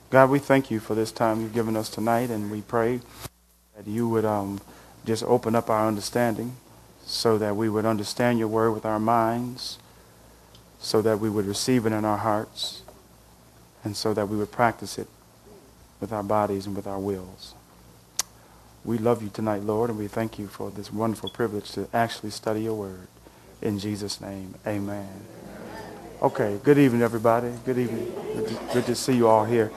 God, we thank you for this time you've given us tonight, and we pray that you would just open up our understanding so that we would understand your word with our minds, so that we would receive it in our hearts, and so that we would practice it with our bodies and with our wills. We love you tonight, Lord, and we thank you for this wonderful privilege to actually study your word. In Jesus' name, amen. Okay, good evening, everybody. Good evening. Good to see you all here.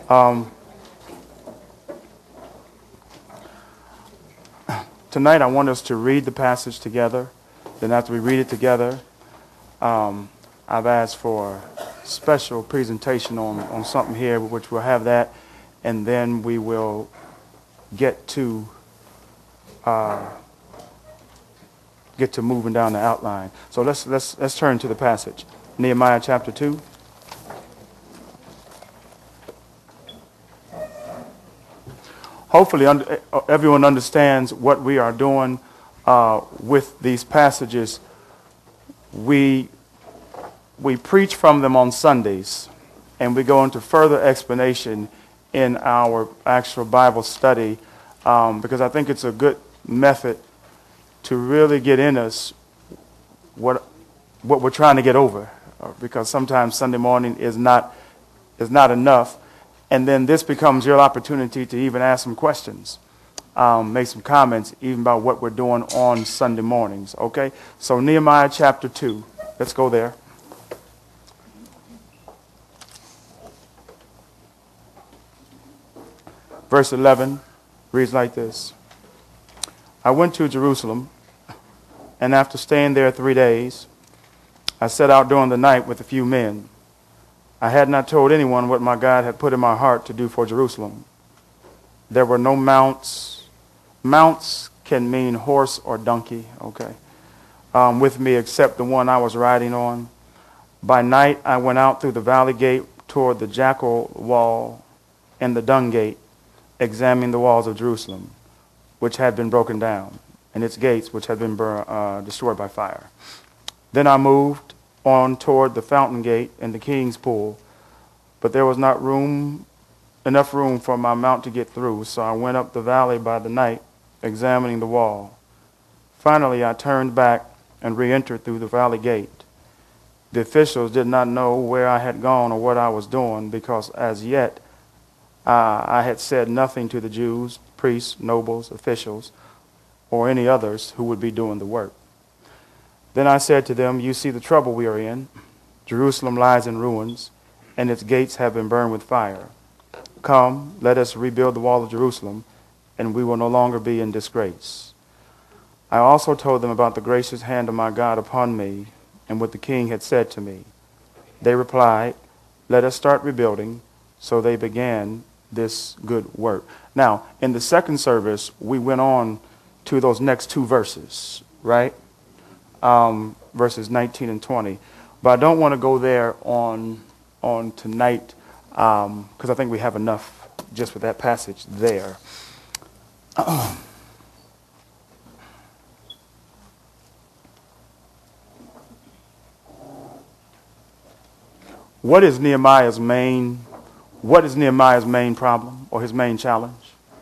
Tonight I want us to read the passage together. Then after we read it together, I've asked for a special presentation on something here, which we'll have that, and then we will get to moving down the outline. So let's turn to the passage. Nehemiah chapter 2. Hopefully everyone understands what we are doing with these passages. We preach from them on Sundays, and we go into further explanation in our actual Bible study because I think it's a good method to really get in us what we're trying to get over, because sometimes Sunday morning is not enough, and then this becomes your opportunity to even ask some questions, make some comments even about what we're doing on Sunday mornings. Okay, so Nehemiah chapter 2, let's go there. Verse 11 reads like this. I went to Jerusalem, and after staying there 3 days, I set out during the night with a few men. I had not told anyone what my God had put in my heart to do for Jerusalem. There were no mounts. Mounts can mean horse or donkey, okay, with me except the one I was riding on. By night, I went out through the valley gate toward the Jackal wall and the Dung gate, examining the walls of Jerusalem, which had been broken down, and its gates, which had been destroyed by fire. Then I moved on toward the fountain gate and the king's pool, but there was not enough room for my mount to get through, so I went up the valley by the night, examining the wall. Finally, I turned back and re-entered through the valley gate. The officials did not know where I had gone or what I was doing, because as yet I had said nothing to the Jews, priests, nobles, officials, or any others who would be doing the work. Then I said to them, you see the trouble we are in. Jerusalem lies in ruins, and its gates have been burned with fire. Come, let us rebuild the wall of Jerusalem, and we will no longer be in disgrace. I also told them about the gracious hand of my God upon me, and what the king had said to me. They replied, let us start rebuilding. So they began this good work. Now, in the second service, we went on to those next two verses, right? Verses 19 and 20. But I don't want to go there on tonight because I think we have enough just with that passage there. What is Nehemiah's main problem or his main challenge?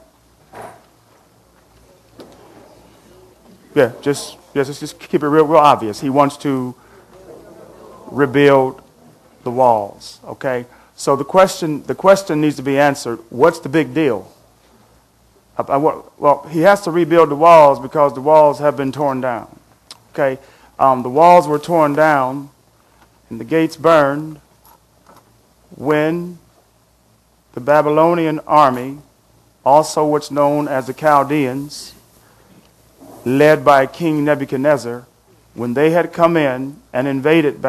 Let's just keep it real obvious. He wants to rebuild the walls. Okay, so the question needs to be answered. What's the big deal? Well, he has to rebuild the walls because the walls have been torn down. Okay, the walls were torn down and the gates burned when the Babylonian army, also what's known as the Chaldeans, led by King Nebuchadnezzar, when they had come in and invaded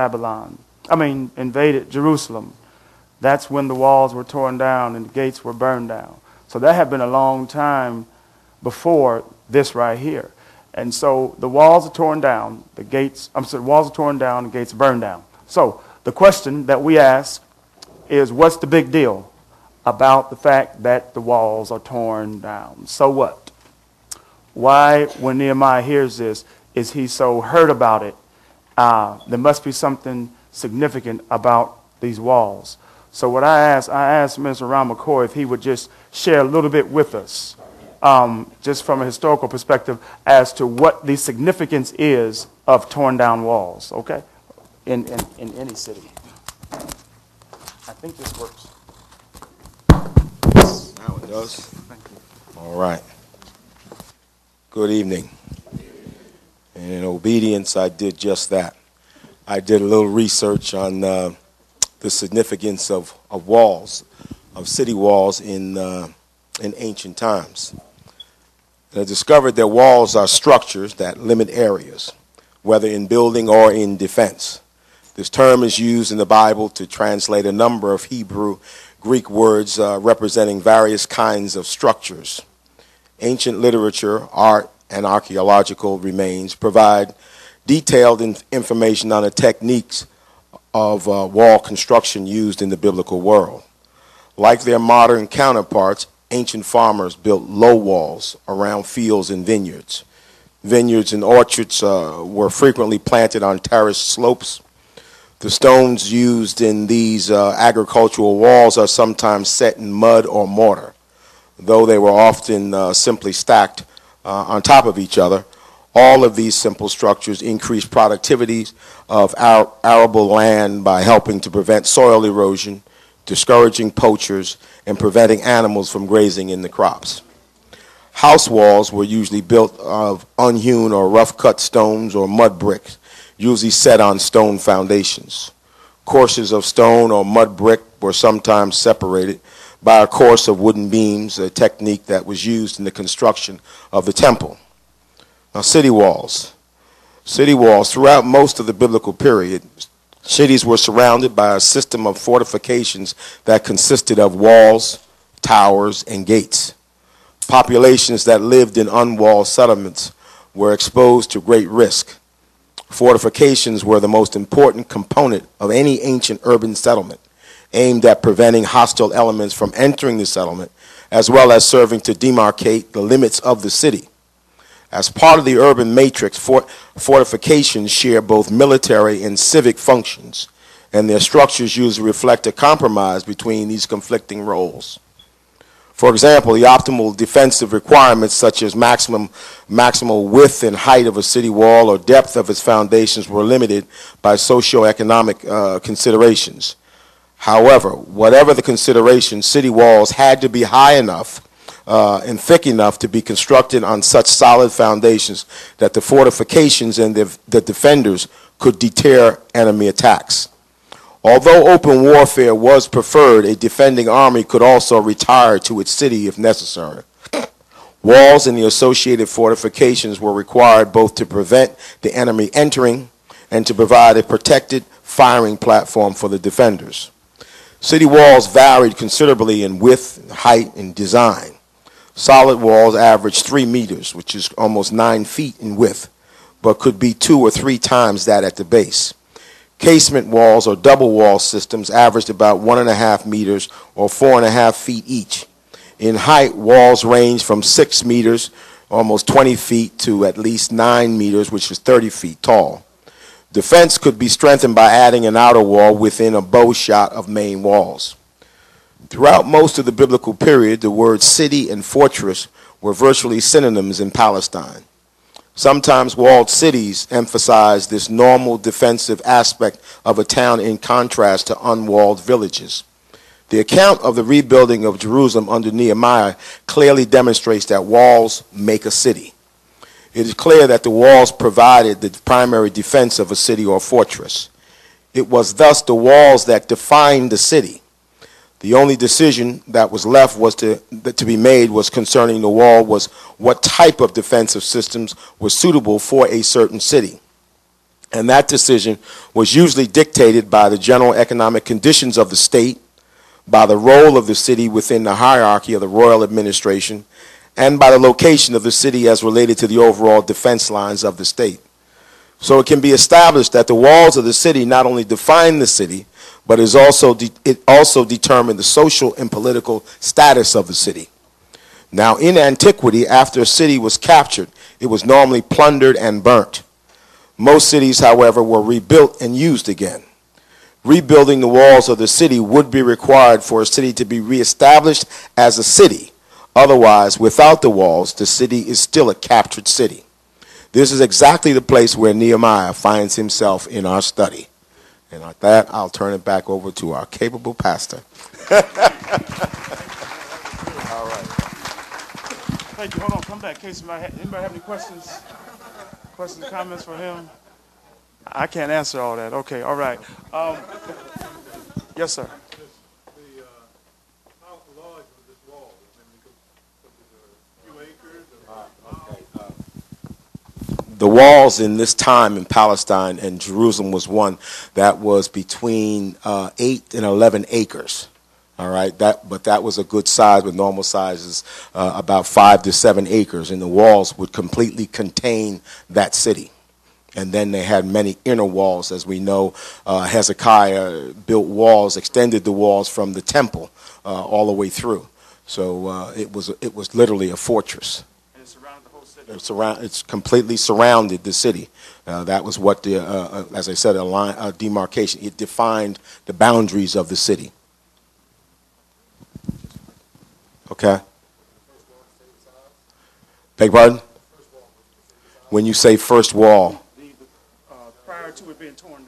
Jerusalem, that's when the walls were torn down and the gates were burned down. So that had been a long time before this right here. And so the walls are torn down, the walls are torn down, the gates burned down. So the question that we ask is, what's the big deal about the fact that the walls are torn down? So what? Why, when Nehemiah hears this, is he so hurt about it? There must be something significant about these walls. So what I asked Mr. Ron McCoy if he would just share a little bit with us, just from a historical perspective, as to what the significance is of torn down walls, okay, in any city. I think this works. Now it does. Thank you. All right. Good evening. And in obedience, I did just that. I did a little research on the significance of walls, of city walls in ancient times. And I discovered that walls are structures that limit areas, whether in building or in defense. This term is used in the Bible to translate a number of Hebrew, Greek words representing various kinds of structures. Ancient literature, art, and archaeological remains provide detailed information on the techniques of wall construction used in the biblical world. Like their modern counterparts, ancient farmers built low walls around fields and vineyards. Vineyards and orchards were frequently planted on terraced slopes. The stones used in these agricultural walls are sometimes set in mud or mortar, though they were often simply stacked on top of each other. All of these simple structures increase productivity of arable land by helping to prevent soil erosion, discouraging poachers, and preventing animals from grazing in the crops. House walls were usually built of unhewn or rough-cut stones or mud bricks, usually set on stone foundations. Courses of stone or mud brick were sometimes separated by a course of wooden beams, a technique that was used in the construction of the temple. Now, city walls. City walls, throughout most of the biblical period, cities were surrounded by a system of fortifications that consisted of walls, towers, and gates. Populations that lived in unwalled settlements were exposed to great risk. Fortifications were the most important component of any ancient urban settlement, aimed at preventing hostile elements from entering the settlement, as well as serving to demarcate the limits of the city. As part of the urban matrix, fortifications share both military and civic functions, and their structures usually reflect a compromise between these conflicting roles. For example, the optimal defensive requirements, such as maximal width and height of a city wall or depth of its foundations, were limited by socioeconomic considerations. However, whatever the consideration, city walls had to be high enough and thick enough to be constructed on such solid foundations that the fortifications and the defenders could deter enemy attacks. Although open warfare was preferred, a defending army could also retire to its city if necessary. Walls and the associated fortifications were required both to prevent the enemy entering and to provide a protected firing platform for the defenders. City walls varied considerably in width, height, and design. Solid walls averaged 3 meters, which is almost 9 feet in width, but could be 2 or 3 times that at the base. Casement walls or double wall systems averaged about 1.5 meters or 4.5 feet each. In height, walls ranged from 6 meters, almost 20 feet, to at least 9 meters, which is 30 feet tall. Defense could be strengthened by adding an outer wall within a bow shot of main walls. Throughout most of the biblical period, the words city and fortress were virtually synonyms in Palestine. Sometimes walled cities emphasize this normal defensive aspect of a town in contrast to unwalled villages. The account of the rebuilding of Jerusalem under Nehemiah clearly demonstrates that walls make a city. It is clear that the walls provided the primary defense of a city or fortress. It was thus the walls that defined the city. The only decision that was left was to be made was concerning the wall was what type of defensive systems was suitable for a certain city. And that decision was usually dictated by the general economic conditions of the state, by the role of the city within the hierarchy of the royal administration, and by the location of the city as related to the overall defense lines of the state. So it can be established that the walls of the city not only define the city, but it also determined the social and political status of the city. Now, in antiquity, after a city was captured, it was normally plundered and burnt. Most cities, however, were rebuilt and used again. rebuilding the walls of the city would be required for a city to be reestablished as a city. Otherwise, without the walls, the city is still a captured city. This is exactly the place where Nehemiah finds himself in our study. And at that, I'll turn it back over to our capable pastor. All right. Thank you. Hold on. Come back. In case anybody have any questions? Questions, comments for him? I can't answer all that. Okay. All right. Yes, sir. How large was this wall? I mean, a few acres? The walls in this time in Palestine and Jerusalem was one that was between 8 and 11 acres. All right, but that was a good size, with normal sizes about 5 to 7 acres, and the walls would completely contain that city. And then they had many inner walls, as we know. Hezekiah built walls, extended the walls from the temple all the way through. So it was literally a fortress. And it surrounded the whole city. It's completely surrounded the city. That was what as I said, a demarcation. It defined the boundaries of the city. Okay. Beg pardon? When you say first wall. Prior to it being torn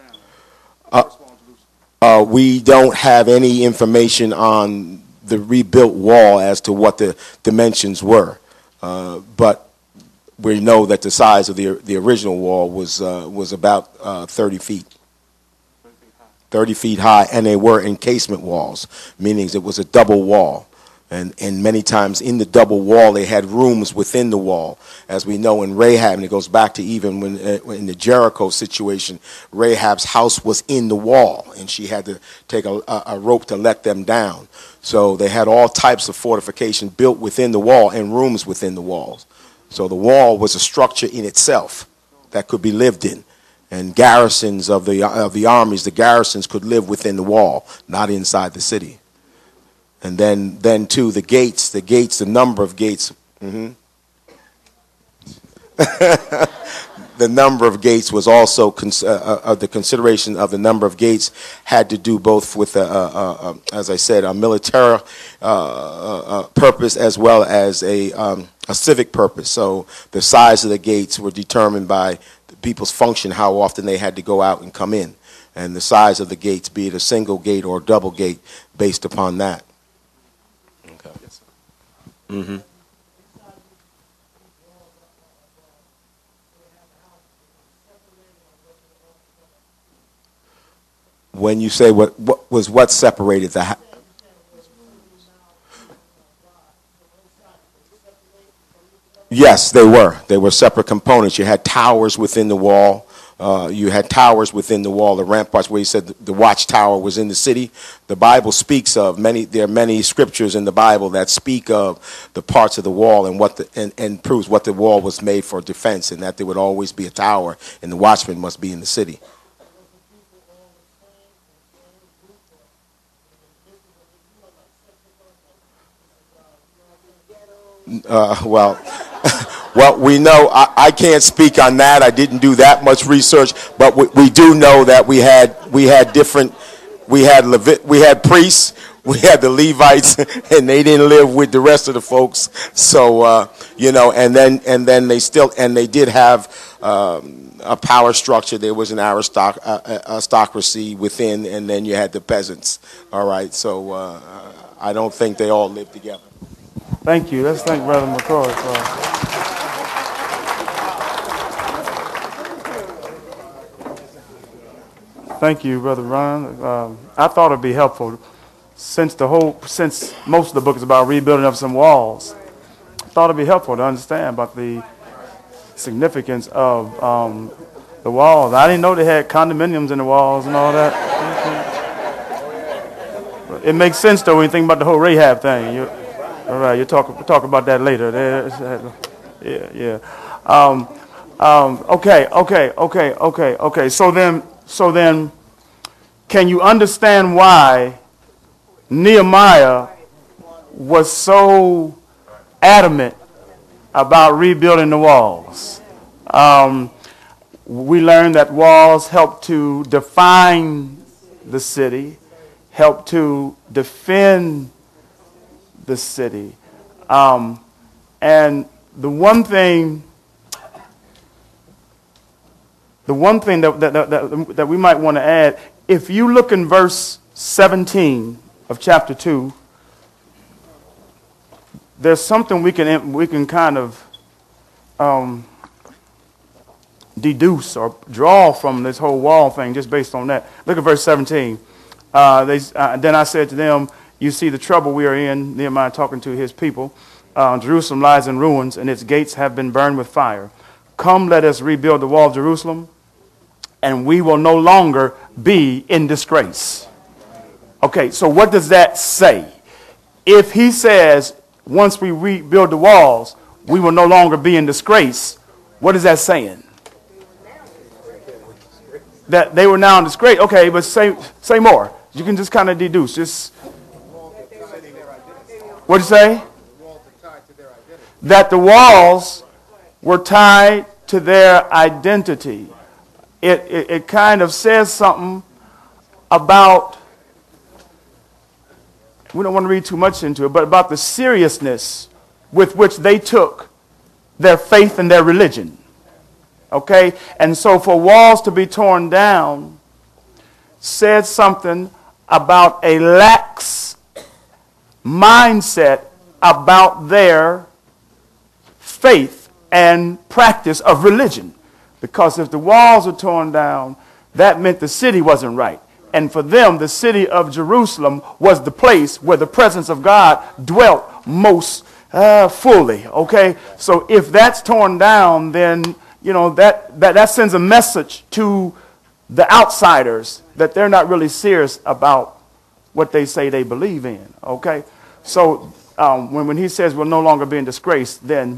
down. We don't have any information on the rebuilt wall as to what the dimensions were. But we know that the size of the original wall was about 30 feet. 30 feet high, and they were encasement walls, meaning it was a double wall. And many times in the double wall, they had rooms within the wall. As we know in Rahab, and it goes back to even when in the Jericho situation, Rahab's house was in the wall, and she had to take a rope to let them down. So they had all types of fortification built within the wall and rooms within the walls. So the wall was a structure in itself that could be lived in. And garrisons of the armies, the garrisons could live within the wall, not inside the city. And then too, the gates, the number of gates. The number of gates was also the consideration of the number of gates had to do both with, as I said, a military purpose as well as a civic purpose. So the size of the gates were determined by the people's function, how often they had to go out and come in, and the size of the gates, be it a single gate or a double gate, based upon that. Mm-hmm. When you say what separated the yes, they were separate components. You had towers within the wall. The ramparts, where he said the watchtower was in the city. The Bible speaks of there are many scriptures in the Bible that speak of the parts of the wall and proves what the wall was made for defense, and that there would always be a tower and the watchman must be in the city. Well, we know, I can't speak on that. I didn't do that much research, but we do know that we had priests, we had the Levites, and they didn't live with the rest of the folks. So, and then they did have a power structure. There was an aristocracy within, and then you had the peasants. All right, so I don't think they all lived together. Thank you. Let's thank Brother McCoy for. Thank you, Brother Ron. I thought it'd be helpful, since most of the book is about rebuilding of some walls. I thought it'd be helpful to understand about the significance of the walls. I didn't know they had condominiums in the walls and all that. It makes sense though when you think about the whole Rahab thing. All right, we'll talk about that later. Yeah. Okay. So then, can you understand why Nehemiah was so adamant about rebuilding the walls? We learned that walls help to define the city, help to defend the city. And the one thing that we might want to add, if you look in verse 17 of chapter 2, there's something we can kind of deduce or draw from this whole wall thing just based on that. Look at verse 17. Then I said to them, you see the trouble we are in, Nehemiah talking to his people. Jerusalem lies in ruins, and its gates have been burned with fire. Come, let us rebuild the wall of Jerusalem, and we will no longer be in disgrace. Okay, so what does that say? If he says, once we rebuild the walls, we will no longer be in disgrace, what is that saying? That they were now in disgrace. Okay, but say more. You can just kind of deduce. Just what'd you say? That the walls were tied to their identity. It kind of says something about, we don't want to read too much into it, but about the seriousness with which they took their faith and their religion. Okay? And so for walls to be torn down said something about a lax mindset about their faith and practice of religion. Because if the walls were torn down, that meant the city wasn't right. And for them, the city of Jerusalem was the place where the presence of God dwelt most fully. Okay? So if that's torn down, then that sends a message to the outsiders that they're not really serious about what they say they believe in. Okay? So when he says we'll no longer be in disgrace, then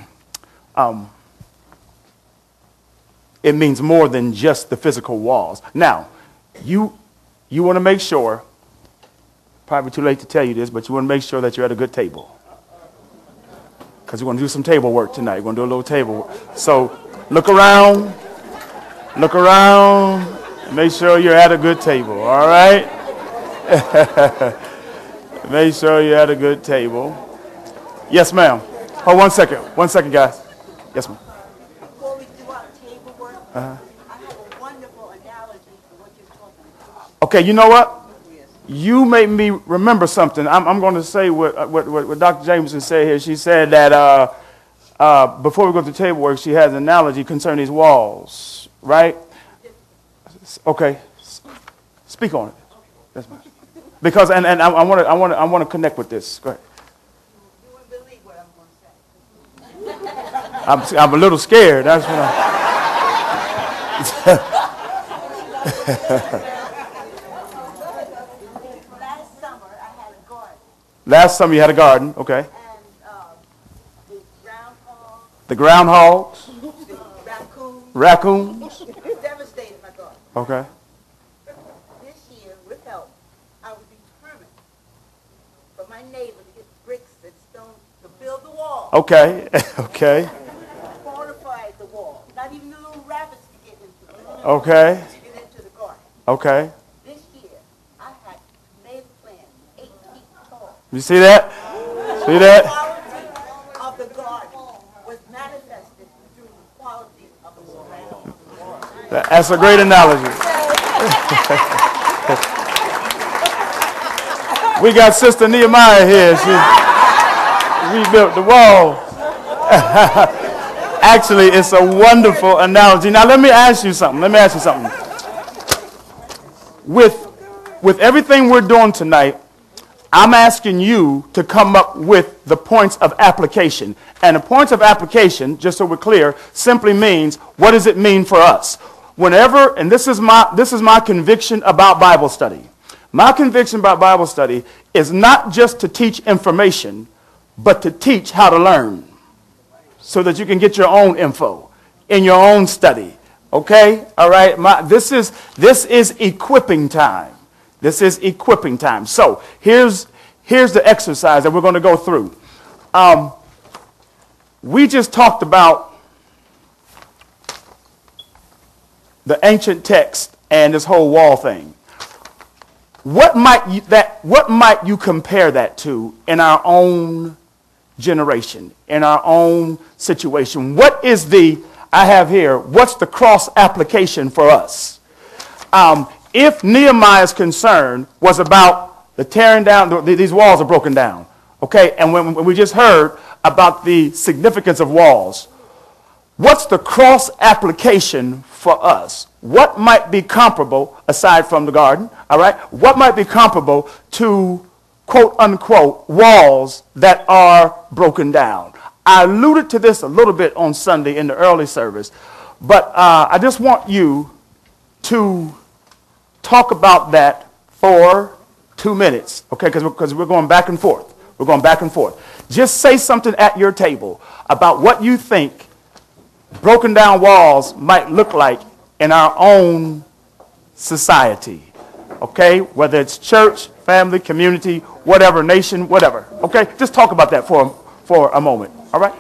it means more than just the physical walls. Now, you want to make sure, probably too late to tell you this, but you want to make sure that you're at a good table. Because we're going to do some table work tonight. We're going to do a little table work. So look around, and make sure you're at a good table, all right? Make sure you're at a good table. Yes, ma'am. Hold 1 second. 1 second, guys. Yes, ma'am. Before we do our table work, I have a wonderful analogy for what you're talking about. Okay, you know what? You made me remember something. I'm going to say what Dr. Jameson said here. She said that before we go to table work, she has an analogy concerning these walls, right? Okay, speak on it. That's fine. Because and I want to connect with this. Go ahead. You wouldn't believe what I'm going to say. I'm a little scared. That's what Last summer, I had a garden. Last summer you had a garden, okay. And the groundhogs, The groundhogs, the raccoons, devastated my garden. okay. This year, with help, I was determined for my neighbor to get bricks and stone to build the wall. Okay, okay, Fortified the wall. Not even the little rabbits could get into it. okay, To get into the garden. okay. This year, I had made a plan 8 feet tall. You see that? See that? The quality of the garden was manifested through the quality of the surrounding. That's a great analogy. We got Sister Nehemiah here. She rebuilt the wall. Actually, it's a wonderful analogy. Now, let me ask you something. With everything we're doing tonight, I'm asking you to come up with the points of application. And the points of application, just so we're clear, simply means, what does it mean for us? Whenever, and this is my conviction about Bible study. My conviction about Bible study is not just to teach information, but to teach how to learn so that you can get your own info in your own study. Okay? All right? This is equipping time. This is equipping time. So here's the exercise that we're going to go through. We just talked about the ancient text and this whole wall thing. what might you compare that to in our own generation, in our own situation? What is what's the cross application for us? If Nehemiah's concern was about the tearing down, these walls are broken down, okay? And when we just heard about the significance of walls, what's the cross application for us? What might be comparable, aside from the garden, all right? What might be comparable to, quote unquote, walls that are broken down? I alluded to this a little bit on Sunday in the early service, but I just want you to talk about that for 2 minutes, okay? Because we're going back and forth. We're going back and forth. Just say something at your table about what you think broken down walls might look like in our own society, okay? Whether it's church, family, community, whatever, nation, whatever, okay? Just talk about that for a moment, all right?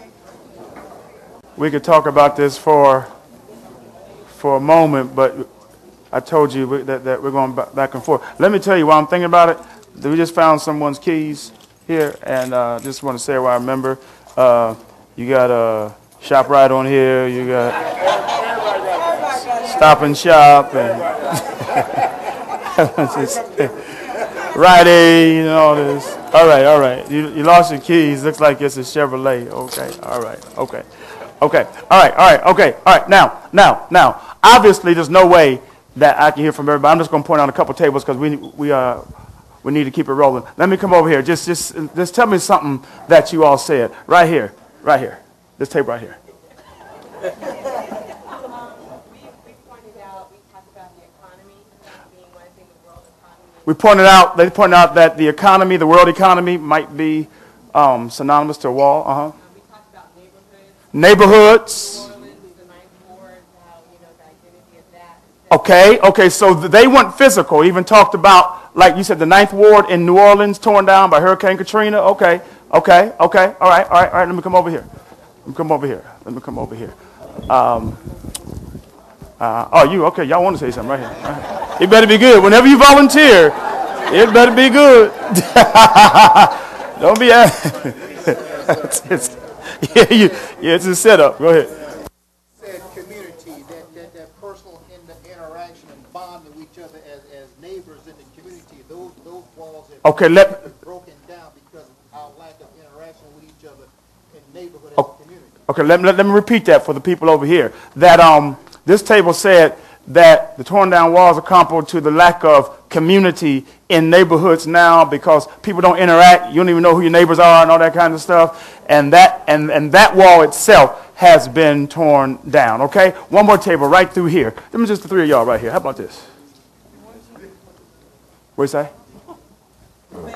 We could talk about this for a moment, but I told you that we're going back and forth. Let me tell you while I'm thinking about it, we just found someone's keys here, and just want to say what I remember. You got ShopRite on here. You got Stop and Shop, and Rite Aid, and all this. All right. You lost your keys. Looks like it's a Chevrolet. Okay. All right. Okay. All right. Now. Obviously, there's no way that I can hear from everybody. I'm just going to point out a couple tables because we need to keep it rolling. Let me come over here. Just tell me something that you all said. Right here. This table right here. We pointed out, we talked about the economy being one thing, the world economy. They pointed out that the economy, the world economy, might be synonymous to a wall. We talked about neighborhoods. New Orleans, the Ninth Ward, how, the identity of that. Okay, so they weren't physical. Even talked about, like you said, the Ninth Ward in New Orleans torn down by Hurricane Katrina. Okay. All right. Let me come over here. Okay. Y'all want to say something right here. It better be good. Whenever you volunteer, it better be good. Don't be it's a setup. Go ahead. Said community, that personal interaction and bond with each other as neighbors in the community. Those walls have been broken down because of our lack of interaction with each other in neighborhood and community. Okay, let me repeat that for the people over here. That this table said that the torn down walls are comparable to the lack of community in neighborhoods now because people don't interact. You don't even know who your neighbors are and all that kind of stuff. And that wall itself has been torn down. Okay, one more table right through here. Let me just the three of y'all right here. How about this? What do you say? Family.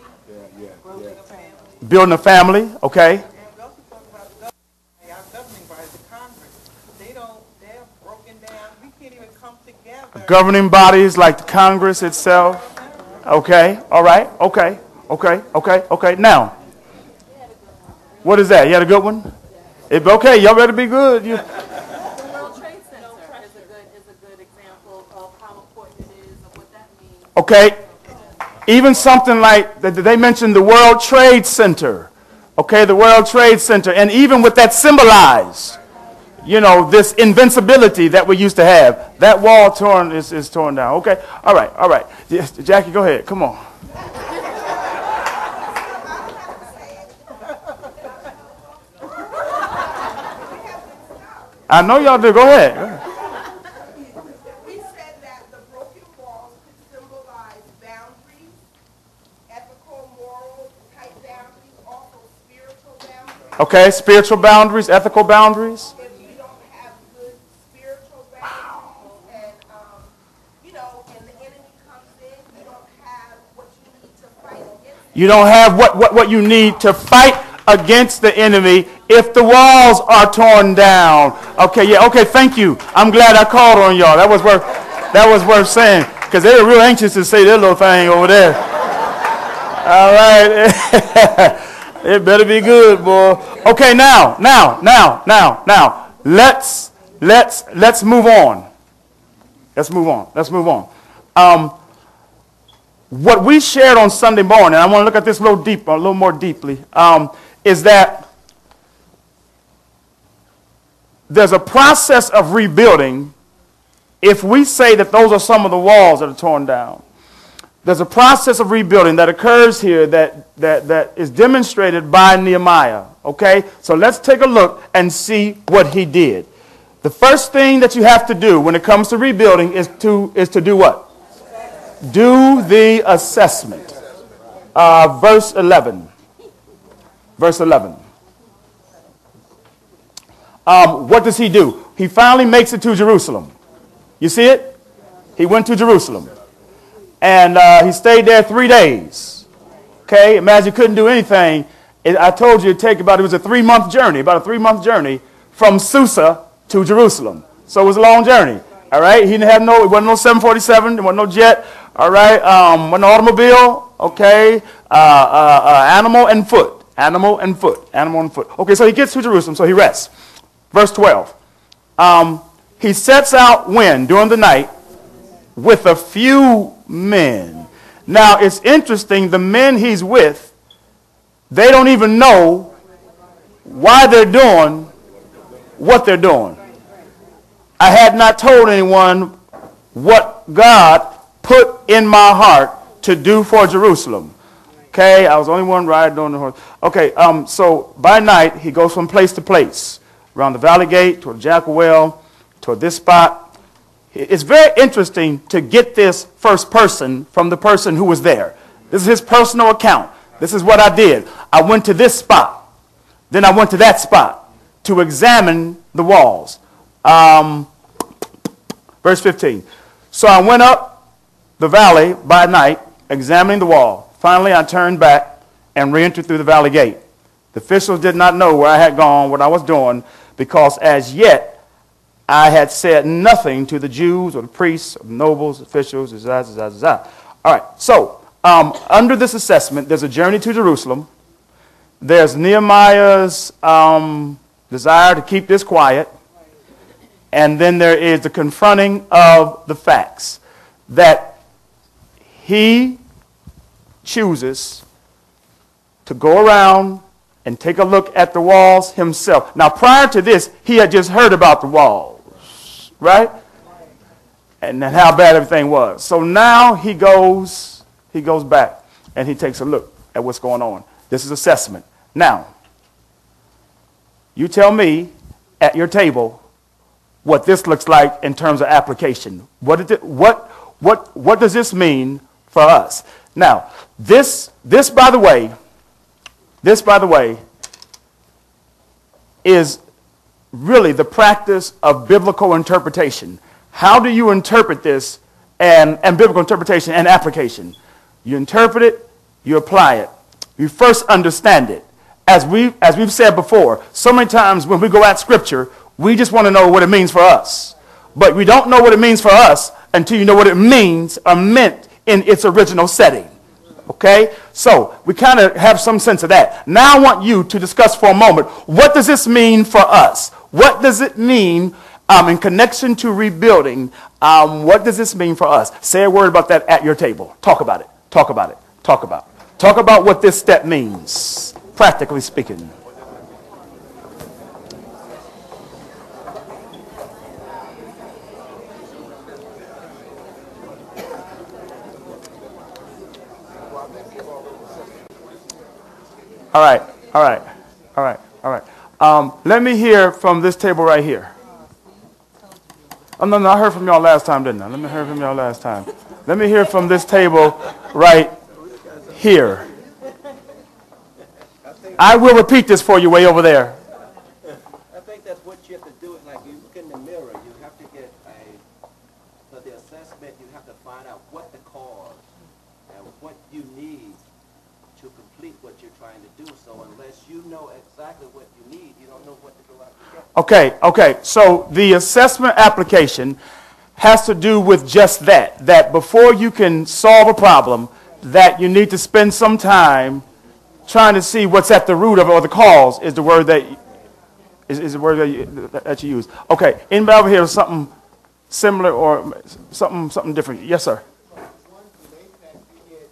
Yeah. Building a family. Okay. And we also talk about our governing bodies, the Congress. They're broken down. We can't even come together. Governing bodies like the Congress itself. Okay. All right. Okay. Now, what is that? You had a good one? Okay. Y'all better be good. The World Trade Center is a good example of how important it is and what that means. Okay. Even something like they mentioned the World Trade Center. Okay, the World Trade Center. And even with that symbolized, this invincibility that we used to have. That wall is torn down. Okay. All right. Yes, Jackie, go ahead. Come on. I know y'all do. Go ahead. We said that the broken walls could symbolize boundaries, ethical, moral type boundaries, also spiritual boundaries. Okay, spiritual boundaries, ethical boundaries. If you don't have good spiritual boundaries and, and the enemy comes in, you don't have what you need to fight against. You don't have what you need to fight against the enemy if the walls are torn down. Okay, thank you. I'm glad I called on y'all. That was worth saying because they were real anxious to say their little thing over there. All right. It better be good, boy. Okay, now. Let's move on. what we shared on Sunday morning, I want to look at this a little deeper, a little more deeply, is that there's a process of rebuilding if we say that those are some of the walls that are torn down. There's a process of rebuilding that occurs here that is demonstrated by Nehemiah. Okay? So let's take a look and see what he did. The first thing that you have to do when it comes to rebuilding is to do what? Do the assessment. Verse 11. Verse 11. What does he do? He finally makes it to Jerusalem. You see it? He went to Jerusalem. And he stayed there 3 days. Okay? Imagine he couldn't do anything. I told you it was a 3-month journey, about a 3-month journey from Susa to Jerusalem. So it was a long journey. All right? It wasn't no 747. There wasn't no jet. All right? Wasn't no automobile. Okay? Animal and foot. Animal and foot. Animal and foot. Okay, so he gets to Jerusalem, so he rests. Verse 12. He sets out when? During the night with a few men. Now, it's interesting, the men he's with, they don't even know why they're doing what they're doing. I had not told anyone what God put in my heart to do for Jerusalem. Okay, I was the only one riding on the horse. Okay, so by night, he goes from place to place, around the Valley Gate, toward the Jackal Well, toward this spot. It's very interesting to get this first person from the person who was there. This is his personal account. This is what I did. I went to this spot. Then I went to that spot to examine the walls. Verse 15. So I went up the valley by night, examining the wall. Finally, I turned back and re-entered through the valley gate. The officials did not know where I had gone, what I was doing, because as yet I had said nothing to the Jews or the priests or the nobles, officials, All right, so under this assessment, there's a journey to Jerusalem. There's Nehemiah's desire to keep this quiet. And then there is the confronting of the facts that he chooses to go around and take a look at the walls himself. Now, prior to this, he had just heard about the walls, right? And how bad everything was. So now he goes back and he takes a look at what's going on. This is assessment. Now, you tell me at your table what this looks like in terms of application. What does this mean for us? Now, this by the way, is really the practice of biblical interpretation. How do you interpret this and biblical interpretation and application? You interpret it, you apply it. You first understand it. As we've said before, so many times when we go at Scripture, we just want to know what it means for us. But we don't know what it means for us until you know what it means or meant in its original setting. Okay? So we kind of have some sense of that. Now I want you to discuss for a moment, what does this mean for us? What does it mean in connection to rebuilding? What does this mean for us? Say a word about that at your table. Talk about it. Talk about it. Talk about what this step means, practically speaking. All right. Let me hear from this table right here. Oh, no, I heard from y'all last time, didn't I? Let me hear from y'all last time. Let me hear from this table right here. I will repeat this for you way over there. I think that's what you have to do. Like you look in the mirror, you have to get for the assessment, you have to find out what the cause and what you need to complete what you're trying to do. So unless you know exactly what you need, you don't know what to go out to get. Okay. So the assessment application has to do with just that before you can solve a problem, that you need to spend some time trying to see what's at the root of it, or the cause is the word that you use. Okay. Anybody over here with something similar or something different? Yes, sir. One late that we did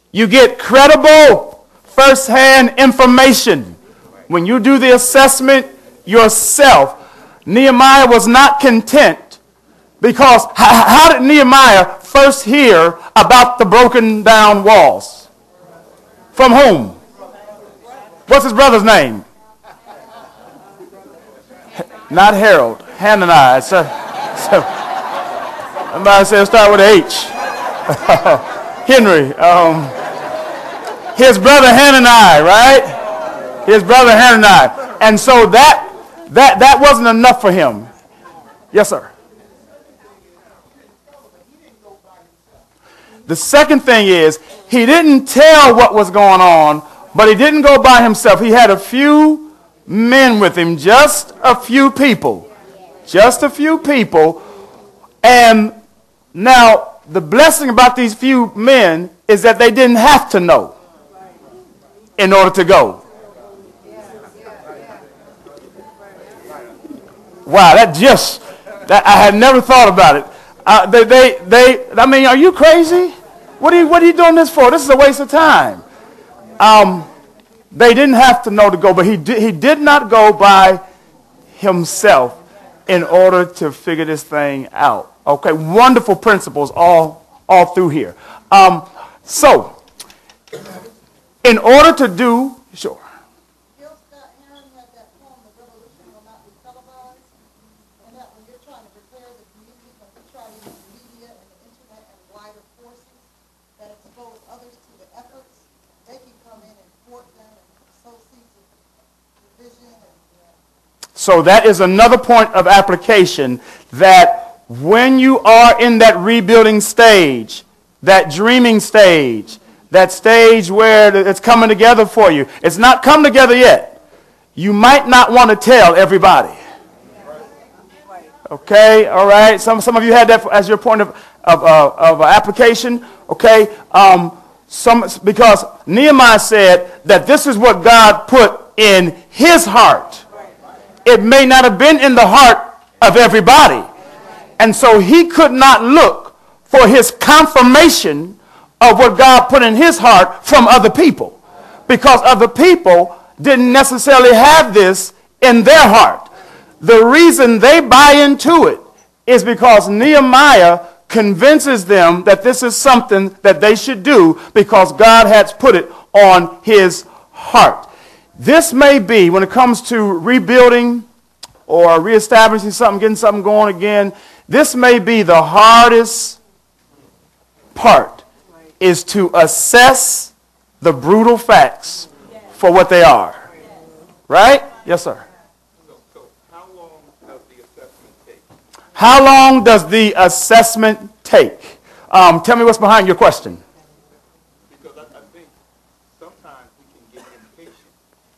You get credible first-hand information. When you do the assessment yourself, Nehemiah was not content because how did Nehemiah first hear about the broken down walls? From whom? What's his brother's name? Not Harold, Hananiah. Somebody said start with an H. Henry. His brother Hananiah, right? His brother Hananiah. And so that wasn't enough for him. Yes, sir. The second thing is he didn't tell what was going on, but he didn't go by himself. He had a few men with him, just a few people. Just a few people. And now the blessing about these few men is that they didn't have to know in order to go. Wow, that I had never thought about it. I mean, are you crazy? What are you doing this for? This is a waste of time. They didn't have to know to go, but he did not go by himself in order to figure this thing out. Okay, wonderful principles all through here. So, in order to do, sure. Gil Scott Heron had that poem, "The Revolution Will Not Be Televised," and that when you're trying to prepare the community, when you try to use the media and the internet and wider forces that expose others to the efforts, they can come in and thwart them and sow seeds of division. So that is another point of application, that when you are in that rebuilding stage, that dreaming stage, that stage where it's coming together for you, it's not come together yet. You might not want to tell everybody. Okay, all right. Some of you had that as your point of application. Okay, because Nehemiah said that this is what God put in his heart. It may not have been in the heart of everybody. And so he could not look for his confirmation of what God put in his heart from other people, because other people didn't necessarily have this in their heart. The reason they buy into it is because Nehemiah convinces them that this is something that they should do because God has put it on his heart. This may be, when it comes to rebuilding or reestablishing something, getting something going again, this may be the hardest part, is to assess the brutal facts for what they are. Right? Yes, sir. So how long does the assessment take? How long does the assessment take? Tell me what's behind your question. Because I think sometimes we can get impatient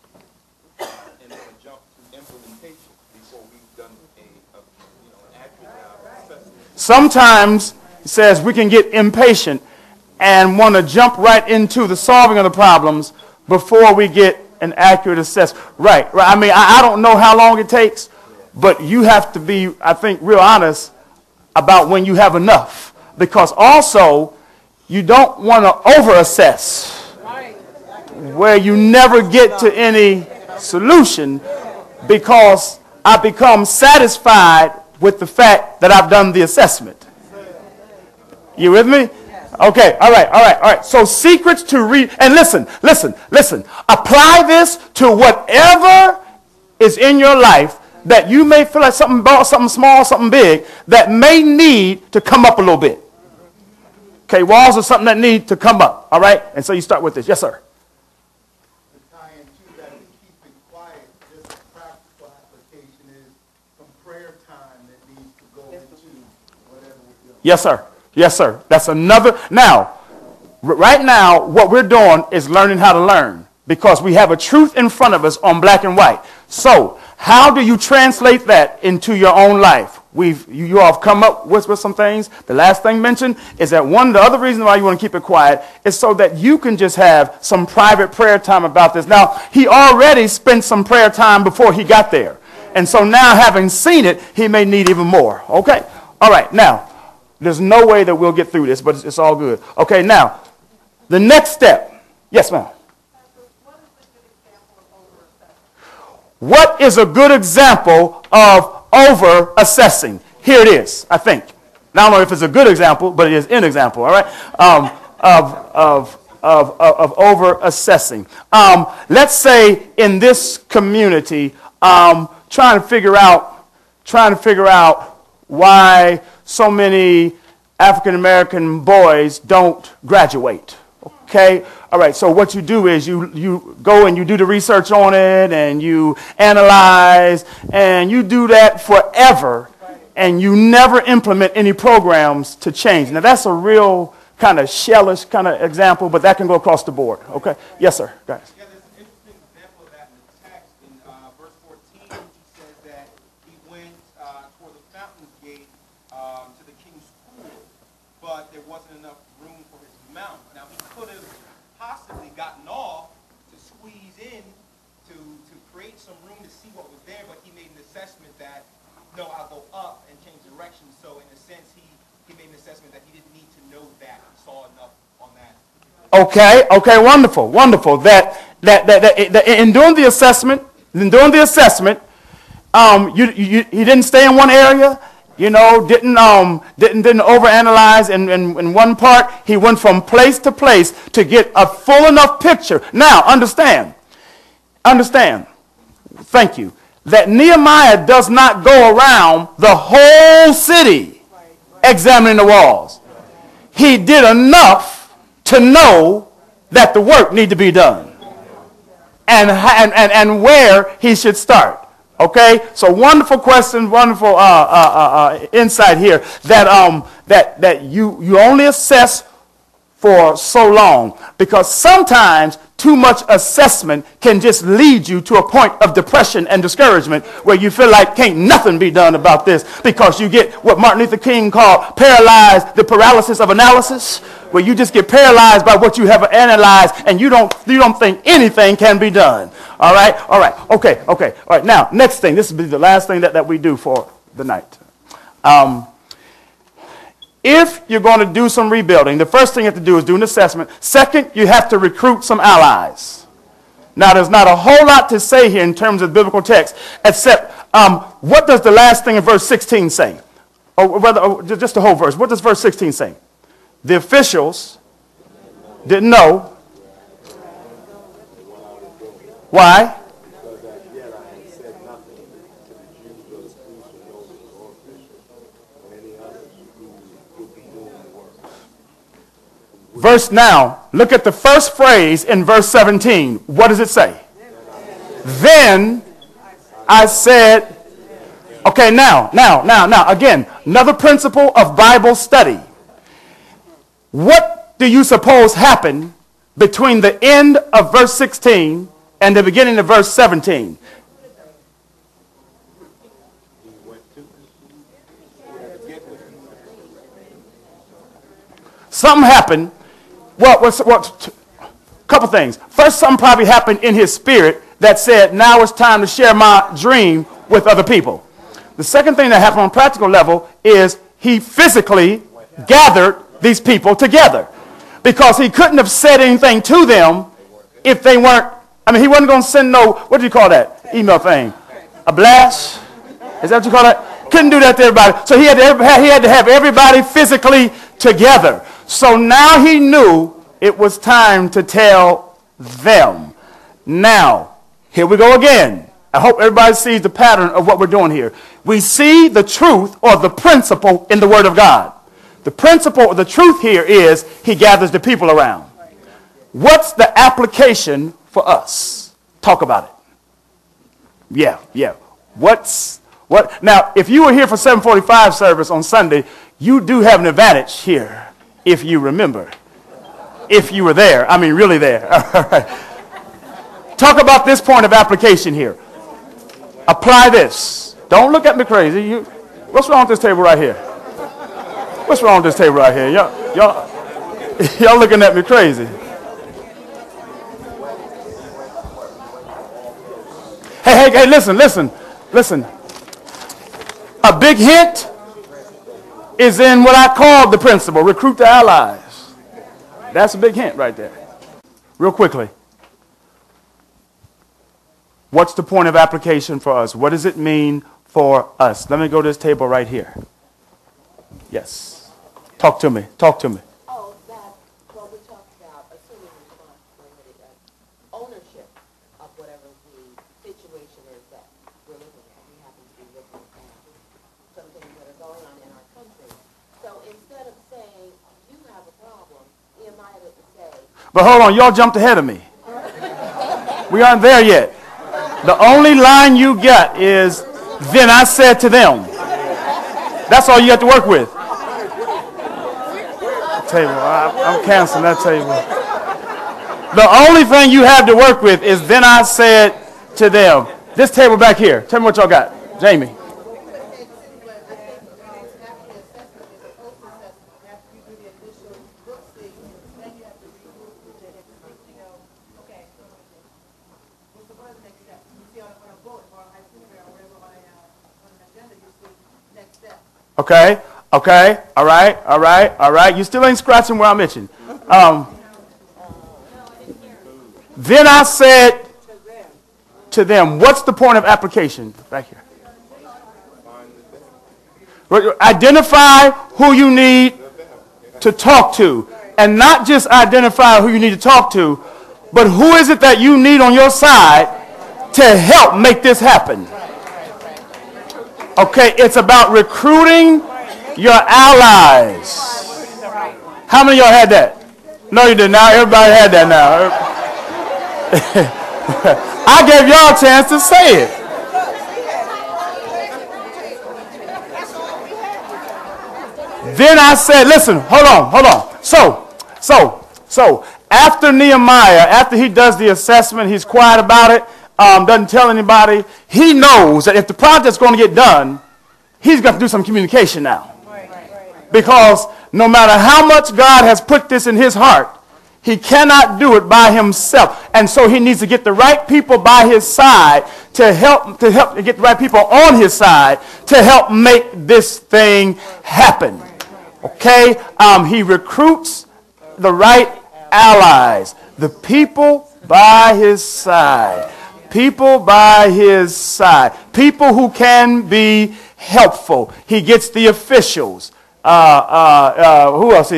and want to jump to implementation before we've done an accurate job of assessment. Sometimes it says we can get impatient and want to jump right into the solving of the problems before we get an accurate assessment. Right. I mean, I don't know how long it takes, but you have to be, I think, real honest about when you have enough. Because also, you don't want to over-assess where you never get to any solution, because I become satisfied with the fact that I've done the assessment. You with me? Okay, all right. So secrets to and listen. Apply this to whatever is in your life that you may feel like something small, something big, that may need to come up a little bit. Okay, walls are something that need to come up, all right? And so you start with this. Yes, sir. To tie into that, we keep it quiet. Just a practical application is some prayer time that needs to go into whatever we're doing. Yes, sir. Yes, sir. That's another. Now, right now, what we're doing is learning how to learn, because we have a truth in front of us on black and white. So how do you translate that into your own life? You all have come up with some things. The last thing mentioned is that one of the other reasons why you want to keep it quiet is so that you can just have some private prayer time about this. Now, he already spent some prayer time before he got there. And so now, having seen it, he may need even more. Okay? All right. Now, there's no way that we'll get through this, but it's all good. Okay, now, The next step. Yes, ma'am. What is a good example of over-assessing? Here it is, I think. Now, I don't know if it's a good example, but it is an example, all right, of over-assessing. Let's say in this community, trying to figure out why so many African-American boys don't graduate. Okay? All right, so what you do is you go and you do the research on it and you analyze and you do that forever and you never implement any programs to change. Now, that's a real kind of shellish kind of example, but that can go across the board. Okay? Yes, sir. Guys. Yeah, there's an interesting example of that in the text. In verse 14, he says that he went toward the fountain gate to the king's pool, but there wasn't enough room for his mount. Now, he could have possibly gotten off to squeeze in to create some room to see what was there, but he made an assessment that, no, I'll go up and change direction. So in a sense, he made an assessment that he didn't need to know that. He saw enough on that. Okay, wonderful. That in doing the assessment, he didn't stay in one area. Didn't overanalyze in one part. He went from place to place to get a full enough picture. Now, understand, thank you, that Nehemiah does not go around the whole city examining the walls. He did enough to know that the work need to be done and where he should start. Okay, so wonderful question, wonderful insight here that you only assess for so long, because sometimes too much assessment can just lead you to a point of depression and discouragement where you feel like can't nothing be done about this, because you get what Martin Luther King called the paralysis of analysis, where you just get paralyzed by what you have analyzed and you don't think anything can be done. All right, okay. All right, now, next thing, this will be the last thing that we do for the night. If you're going to do some rebuilding, the first thing you have to do is do an assessment. Second, you have to recruit some allies. Now, there's not a whole lot to say here in terms of biblical text, except what does the last thing in verse 16 say? Or just the whole verse. What does verse 16 say? The officials didn't know. Why? Now, look at the first phrase in verse 17. What does it say? Then I said, okay, now, again, another principle of Bible study. What do you suppose happened between the end of verse 16 and the beginning of verse 17? Something happened. Well, couple things. First, something probably happened in his spirit that said, now it's time to share my dream with other people. The second thing that happened on a practical level is he physically gathered these people together, because he couldn't have said anything to them if they weren't, he wasn't going to send no, what do you call that email thing? A blast? Is that what you call it? Couldn't do that to everybody. So he had to have everybody physically together. So now he knew it was time to tell them. Now, here we go again. I hope everybody sees the pattern of what we're doing here. We see the truth or the principle in the Word of God. The principle or the truth here is he gathers the people around. What's the application for us? Talk about it. Yeah. Now, if you were here for 7:45 service on Sunday, you do have an advantage here, if you remember. If you were there, really there. All right. Talk about this point of application here. Apply this. Don't look at me crazy. What's wrong with this table right here? What's wrong with this table right here? Y'all looking at me crazy. Hey, listen. A big hint is in what I call the principle, recruit the allies. That's a big hint right there. Real quickly. What's the point of application for us? What does it mean for us? Let me go to this table right here. Yes. Talk to me. Talk to me. Oh, that, well, we talked about assuming responsibility and ownership of whatever the situation is that we're looking at. We happen to be looking at some things that are going on in our country. So instead of saying, you have a problem, Nehemiah didn't say, But hold on, y'all jumped ahead of me. We aren't there yet. The only line you get is, then I said to them. That's all you have to work with. Table, I'm canceling that table. The only thing you have to work with is, then I said to them. This table back here, tell me what y'all got. Jamie. Okay, okay, all right, all right, all right. You still ain't scratching where I'm itching. Then I said to them, what's the point of application? Back here. Identify who you need to talk to. And not just identify who you need to talk to, but who is it that you need on your side to help make this happen. Okay, it's about recruiting your allies. How many of y'all had that? No, you didn't. Now everybody had that now. I gave y'all a chance to say it. Then I said, listen, hold on. So after Nehemiah, after he does the assessment, he's quiet about it. Doesn't tell anybody. He knows that if the project's going to get done, he's got to do some communication now. Because no matter how much God has put this in his heart, he cannot do it by himself. And so he needs to get the right people by his side to help get the right people on his side to help make this thing happen. Okay? He recruits the right allies, the people by his side. People by his side. People who can be helpful. He gets the officials. Who else?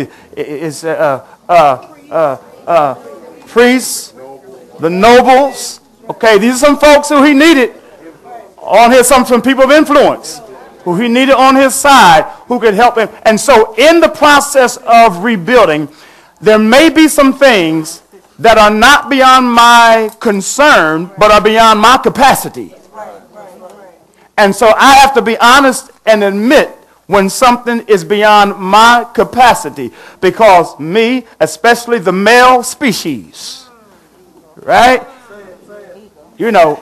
Priests, the nobles. Okay, these are some folks who he needed on his, some people of influence who he needed on his side who could help him. And so in the process of rebuilding, there may be some things that are not beyond my concern, but are beyond my capacity. And so I have to be honest and admit when something is beyond my capacity, because me, especially the male species, right? You know,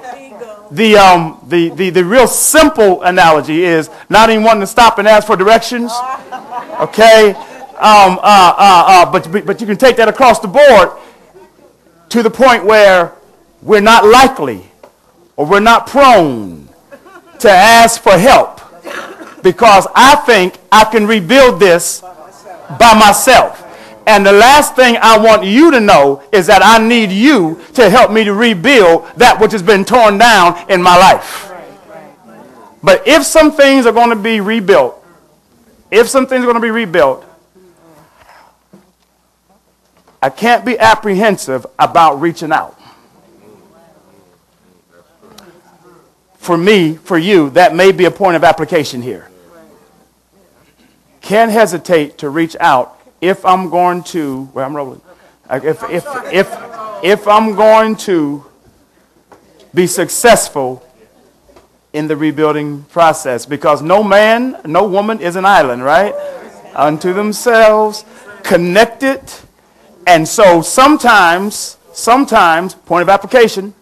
the real simple analogy is not even wanting to stop and ask for directions. Okay, but you can take that across the board to the point where we're not likely or we're not prone to ask for help because I think I can rebuild this by myself. And the last thing I want you to know is that I need you to help me to rebuild that which has been torn down in my life. But if some things are going to be rebuilt, I can't be apprehensive about reaching out. For me, for you, that may be a point of application here. Can't hesitate to reach out if I'm going to, well, I'm rolling. If I'm going to be successful in the rebuilding process, because no man, no woman is an island, right? Unto themselves, connected. And so sometimes, point of application,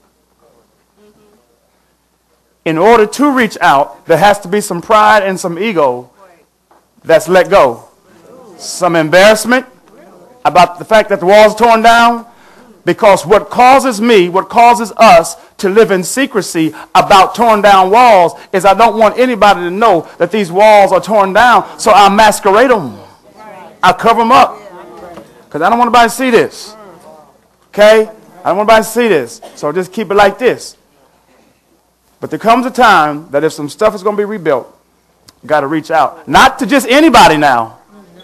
in order to reach out, there has to be some pride and some ego that's let go. Some embarrassment about the fact that the walls are torn down, because what causes us to live in secrecy about torn down walls is I don't want anybody to know that these walls are torn down, so I masquerade them. I cover them up. Because I don't want anybody to see this. Okay? I don't want anybody to see this. So just keep it like this. But there comes a time that if some stuff is going to be rebuilt, you got to reach out. Not to just anybody now.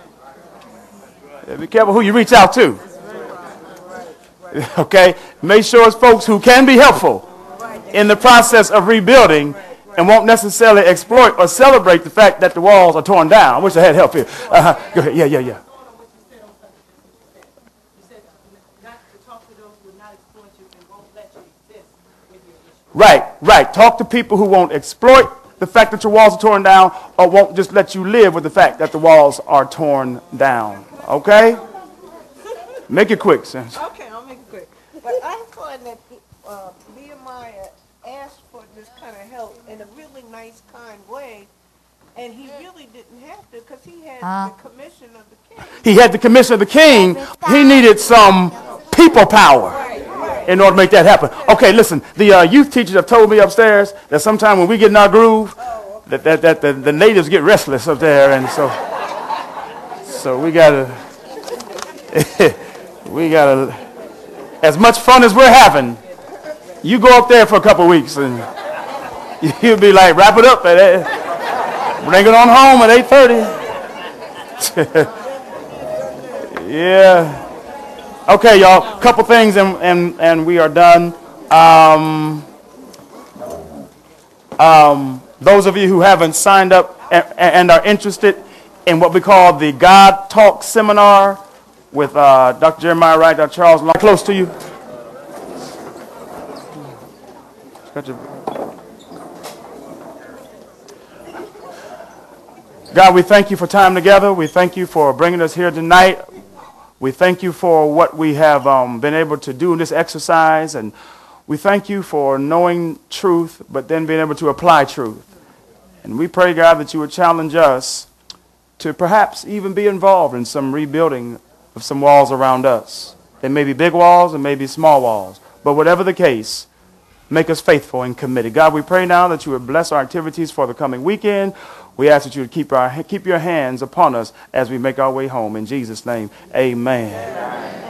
Be careful who you reach out to. Okay? Make sure it's folks who can be helpful in the process of rebuilding and won't necessarily exploit or celebrate the fact that the walls are torn down. I wish I had help here. Go ahead. Yeah. You said not to talk to those who will not exploit you and won't let you exist with your issue. Right. Talk to people who won't exploit the fact that your walls are torn down or won't just let you live with the fact that the walls are torn down. Okay? Make it quick, Sense. Okay, I'll make it quick. But I find that Nehemiah asked for this kind of help in a really nice, kind way, and he really didn't have to because he had the commission of the king. He had the commission of the king. He needed some people power in order to make that happen. Okay, listen, the youth teachers have told me upstairs that sometime when we get in our groove, that the natives get restless up there, and so we gotta as much fun as we're having, you go up there for a couple weeks and you'll be like, wrap it up bring it on home at 8:30. Yeah. Okay, y'all, couple things and we are done. Those of you who haven't signed up and are interested in what we call the God Talk Seminar with Dr. Jeremiah Wright, Dr. Charles Long, close to you. God, we thank you for time together. We thank you for bringing us here tonight. We thank you for what we have been able to do in this exercise. And we thank you for knowing truth, but then being able to apply truth. And we pray, God, that you would challenge us to perhaps even be involved in some rebuilding of some walls around us. They may be big walls and may be small walls. But whatever the case, make us faithful and committed. God, we pray now that you would bless our activities for the coming weekend. We ask that you would keep your hands upon us as we make our way home. In Jesus' name, amen.